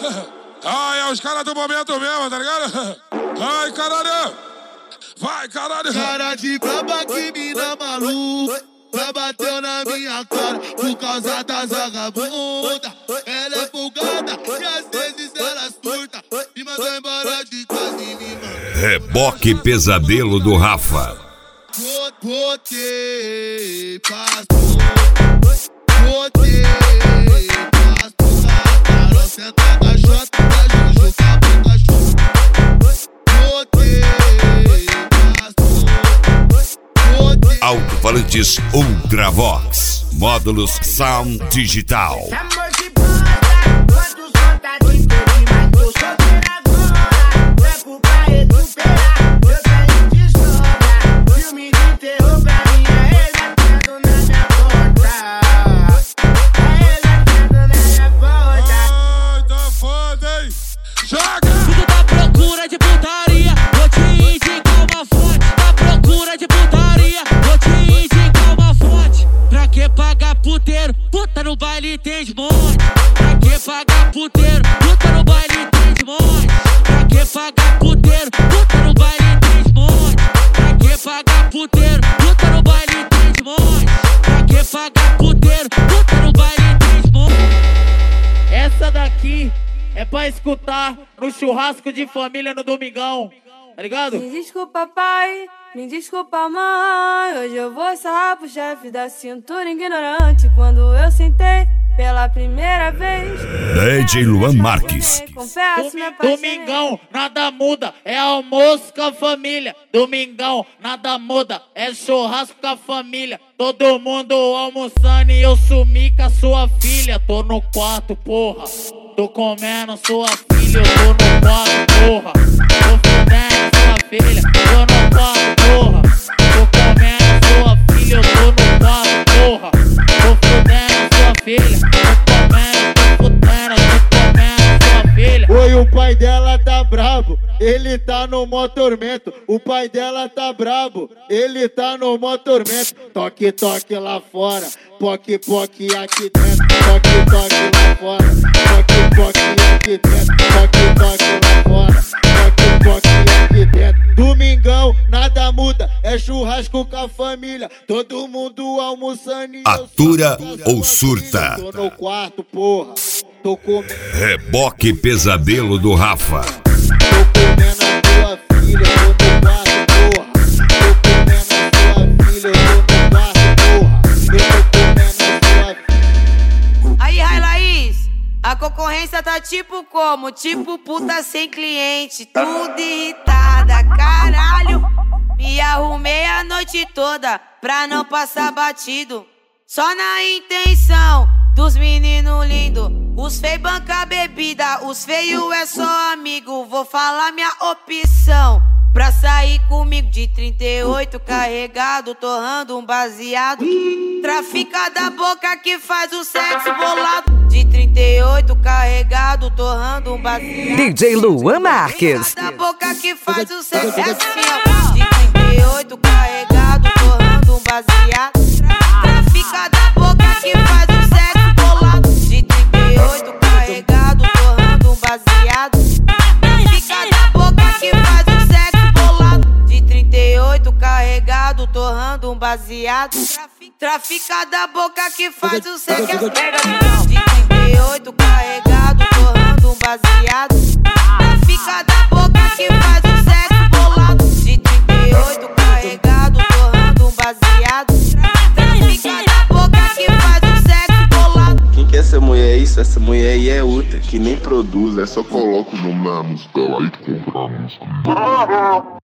Ai, é os caras do momento mesmo, tá ligado? Ai, caralho. Vai, caralho. Cara de braba que mina maluca, já bateu na minha cara por causa das vagabundas. Ela é folgada e às vezes ela surta, me mandou embora de casa e me manda. Reboque Pesadelo do Rafa. Botei pastor, botei pastor, Carol senta da jota, da Juju, cabo cachorro. Botei pastor, botei. Alto-falantes Ultravox. Módulos Sound Digital. Amor de banda, quantos vontade de ter, mas tô solteira agora. Tempo pra recuperar, eu tenho de sobra. Filme de terror pra minha ex batendo na minha porta. A ex batendo na minha porta. Ai, tá foda, hein? Joga! Tudo da procura de putaria, vou te indicar uma fonte. Da procura de putaria, vou te indicar uma fonte. Pra que pagar puteiro? Puta no baile tem de monte. Pra que pagar puteiro? Puta no baile tem de monte. Pra que pagar puteiro? Puta no baile tem de monte. Pra que pagar puteiro? Puta no baile tem de monte. Pra que pagar puteiro? Puta no baile tem de monte. Essa daqui é pra escutar no churrasco de família no domingão, tá ligado? Me desculpa, pai, me desculpa, mãe. Hoje eu vou sarrar pro chefe da cintura ignorante. Quando eu sentei pela primeira vez, DJ Luan Marques. confesso, me apaixonei. Domingão, nada muda, é almoço com a família. Domingão, nada muda, é churrasco com a família. Todo mundo almoçando e eu sumi com a sua filha. Tô no quarto, porra, tô comendo sua filha. Eu tô no quarto, porra, tô fudendo sua filha. Tô no quarto, porra, tô comendo sua filha. Eu tô no quarto, porra, tô fudendo sua filha. Tô comendo, tô fudendo, tô comendo sua filha. Oi, o pai dela tá brabo, ele tá no mó tormento. O pai dela tá brabo, ele tá no mó tormento. Toque, toque lá fora, poque, poque aqui dentro. Toque, toque lá fora, poque, poque aqui dentro. Toque, toque lá fora, poque, poque aqui dentro. Domingão, nada muda, é churrasco com a família. Todo mundo almoçando e eu Atura só ou surta? Tô no quarto, porra, tô comendo. Reboque Pesadelo do Rafa. Tô comendo a tua filha, eu tô no quarto, porra. Tô comendo a tua filha, eu tô no quarto, porra. Eu tô comendo a tua filha. Aí, Laís, a concorrência tá tipo como? Tipo puta sem cliente, tudo irritada, caralho. Me arrumei a noite toda pra não passar batido. Só na intenção dos meninos lindos. Os feios banca bebida, os feios é só amigo. Vou falar minha opção. Pra sair comigo de 38 carregado, torrando um baseado. Trafica da boca que faz o sexo bolado. De 38 carregado, torrando um baseado. DJ Luan Marques. Trafica da boca que faz o sexo. É assim, ó. De 38 carregado, torrando um baseado. Trafica da boca que faz o sexo bolado. De 38 carregado, torrando um baseado. Trafica da boca que faz o sexo bolado. De 38 carregado, torrando um baseado. Trafica da boca que faz o sexo. De 38 carregado, torrando um baseado. Trafica da boca que faz o sexo bolado. De 38 carregado, torrando um baseado. Trafica da boca que faz o sexo bolado. Quem que é essa mulher? Isso, essa mulher aí é outra, que nem produz, é só coloca o nome na música lá e compra a música.